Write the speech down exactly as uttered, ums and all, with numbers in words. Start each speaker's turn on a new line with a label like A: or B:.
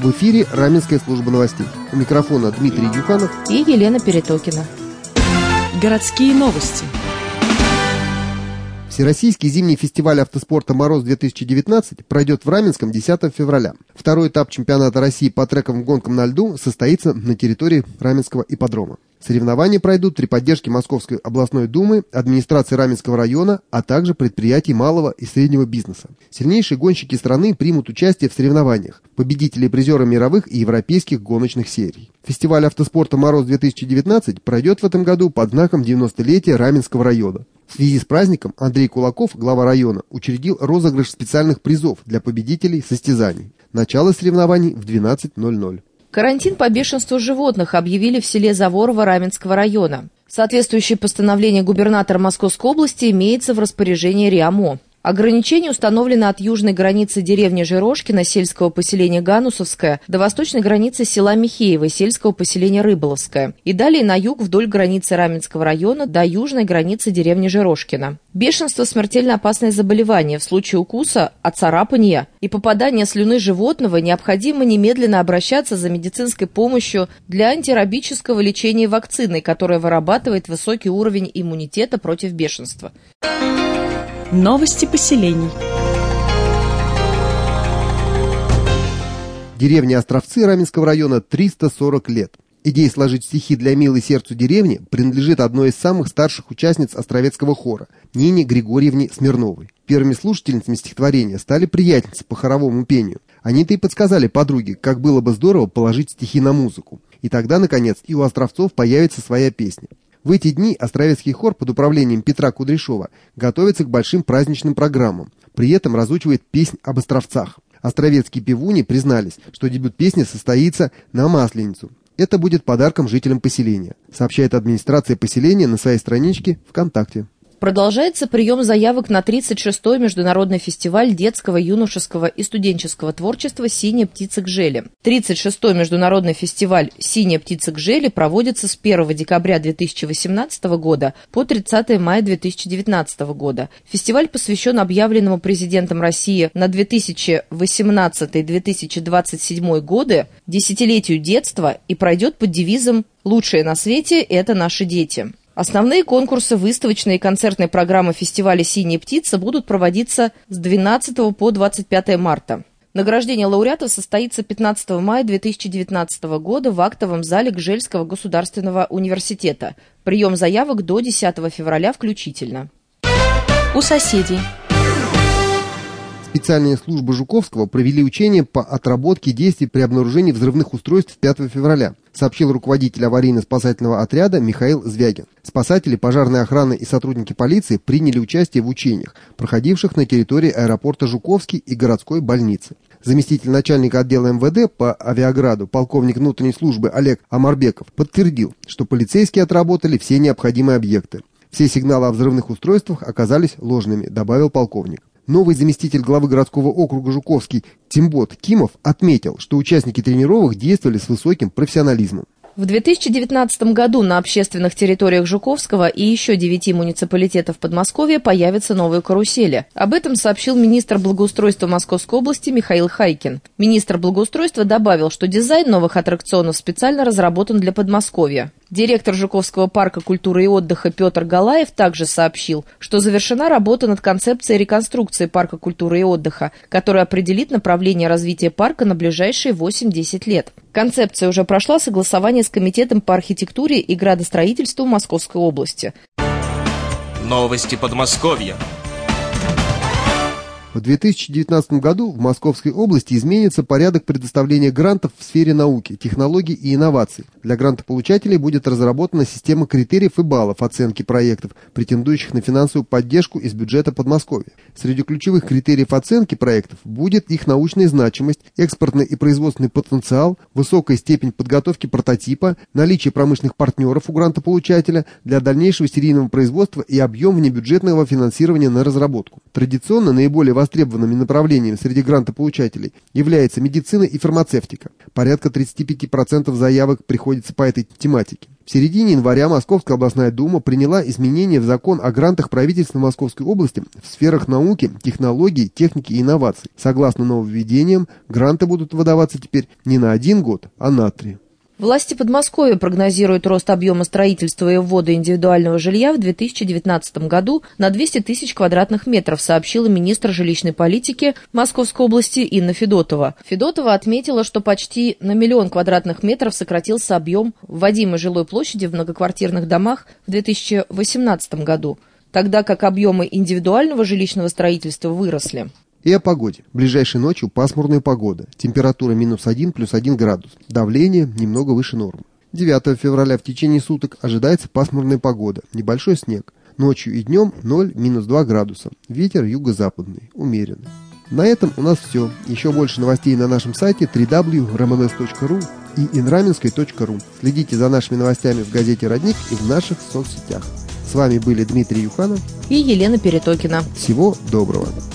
A: В эфире Раменская служба новостей. У микрофона Дмитрий Юханов
B: и Елена Перетокина.
C: Городские новости.
A: Всероссийский зимний фестиваль автоспорта «Мороз-две тысячи девятнадцать» пройдет в Раменском десятого февраля. Второй этап чемпионата России по трековым-гонкам на льду состоится на территории Раменского ипподрома. Соревнования пройдут при поддержке Московской областной думы, администрации Раменского района, а также предприятий малого и среднего бизнеса. Сильнейшие гонщики страны примут участие в соревнованиях, победители и призеры мировых и европейских гоночных серий. Фестиваль автоспорта «Мороз-две тысячи девятнадцать» пройдет в этом году под знаком девяностолетия Раменского района. В связи с праздником Андрей Кулаков, глава района, учредил розыгрыш специальных призов для победителей состязаний. Начало соревнований в двенадцать ноль ноль.
B: Карантин по бешенству животных объявили в селе Заворово Раменского района. Соответствующее постановление губернатора Московской области имеется в распоряжении РИАМО. Ограничение установлено от южной границы деревни Жирошкино сельского поселения Ганусовское до восточной границы села Михеево сельского поселения Рыболовское и далее на юг вдоль границы Раменского района до южной границы деревни Жирошкино. Бешенство – смертельно опасное заболевание. В случае укуса, оцарапания и попадания слюны животного необходимо немедленно обращаться за медицинской помощью для антирабического лечения вакциной, которая вырабатывает высокий уровень иммунитета против бешенства.
C: Новости поселений.
A: Деревня Островцы Раменского района триста сорок лет. Идея сложить стихи для милой сердцу деревни принадлежит одной из самых старших участниц Островецкого хора – Нине Григорьевне Смирновой. Первыми слушательницами стихотворения стали приятельницы по хоровому пению. Они-то и подсказали подруге, как было бы здорово положить стихи на музыку. И тогда, наконец, и у Островцов появится своя песня. В эти дни Островецкий хор под управлением Петра Кудряшова готовится к большим праздничным программам. При этом разучивает песнь об Островцах. Островецкие певуни признались, что дебют песни состоится на Масленицу. Это будет подарком жителям поселения, сообщает администрация поселения на своей страничке ВКонтакте.
B: Продолжается прием заявок на тридцать шестой международный фестиваль детского, юношеского и студенческого творчества «Синяя птица Гжели». тридцать шестой международный фестиваль «Синяя птица Гжели» проводится с первого декабря две тысячи восемнадцатого года по тридцатого мая две тысячи девятнадцатого года. Фестиваль посвящен объявленному президентом России на две тысячи восемнадцатый — две тысячи двадцать седьмой годы десятилетию детства и пройдет под девизом «Лучшее на свете – это наши дети». Основные конкурсы, выставочные и концертные программы фестиваля «Синяя птица» будут проводиться с двенадцатого по двадцать пятое марта. Награждение лауреатов состоится пятнадцатого мая две тысячи девятнадцатого года в актовом зале Гжельского государственного университета. Прием заявок до десятого февраля включительно.
C: У соседей.
A: Специальные службы Жуковского провели учения по отработке действий при обнаружении взрывных устройств пятого февраля, сообщил руководитель аварийно-спасательного отряда Михаил Звягин. Спасатели, пожарная охрана и сотрудники полиции приняли участие в учениях, проходивших на территории аэропорта Жуковский и городской больницы. Заместитель начальника отдела эм вэ дэ по Авиаграду, полковник внутренней службы Олег Амарбеков, подтвердил, что полицейские отработали все необходимые объекты. Все сигналы о взрывных устройствах оказались ложными, добавил полковник. Новый заместитель главы городского округа Жуковский Тимбот Кимов отметил, что участники тренировок действовали с высоким профессионализмом.
B: В две тысячи девятнадцатом году на общественных территориях Жуковского и еще девяти муниципалитетов Подмосковья появятся новые карусели. Об этом сообщил министр благоустройства Московской области Михаил Хайкин. Министр благоустройства добавил, что дизайн новых аттракционов специально разработан для Подмосковья. Директор Жуковского парка культуры и отдыха Петр Галаев также сообщил, что завершена работа над концепцией реконструкции парка культуры и отдыха, которая определит направление развития парка на ближайшие восемь-десять лет. Концепция уже прошла согласование с Комитетом по архитектуре и градостроительству Московской области.
D: Новости Подмосковья.
A: В две тысячи девятнадцатом году в Московской области изменится порядок предоставления грантов в сфере науки, технологий и инноваций. Для грантополучателей будет разработана система критериев и баллов оценки проектов, претендующих на финансовую поддержку из бюджета Подмосковья. Среди ключевых критериев оценки проектов будет их научная значимость, экспортный и производственный потенциал, высокая степень подготовки прототипа, наличие промышленных партнеров у грантополучателя для дальнейшего серийного производства и объем внебюджетного финансирования на разработку. Традиционно наиболее востребованными направлениями среди грантополучателей является медицина и фармацевтика. Порядка тридцать пять процентов заявок приходится по этой тематике. В середине января Московская областная дума приняла изменения в закон о грантах правительства Московской области в сферах науки, технологий, техники и инноваций. Согласно нововведениям, гранты будут выдаваться теперь не на один год, а на три.
B: Власти Подмосковья прогнозируют рост объема строительства и ввода индивидуального жилья в две тысячи девятнадцатом году на двести тысяч квадратных метров, сообщила министр жилищной политики Московской области Инна Федотова. Федотова отметила, что почти на миллион квадратных метров сократился объем вводимой жилой площади в многоквартирных домах в две тысячи восемнадцатом году, тогда как объемы индивидуального жилищного строительства выросли.
A: И о погоде. Ближайшей ночью пасмурная погода. Температура минус один, плюс один градус. Давление немного выше нормы. девятого февраля в течение суток ожидается пасмурная погода. Небольшой снег. Ночью и днем ноль, минус два градуса. Ветер юго-западный. Умеренный. На этом у нас все. Еще больше новостей на нашем сайте дабл ю дабл ю дабл ю точка эр эм эл эс точка ру и инраменской точка ру. Следите за нашими новостями в газете «Родник» и в наших соцсетях. С вами были Дмитрий Юханов
B: и Елена Перетокина.
A: Всего доброго.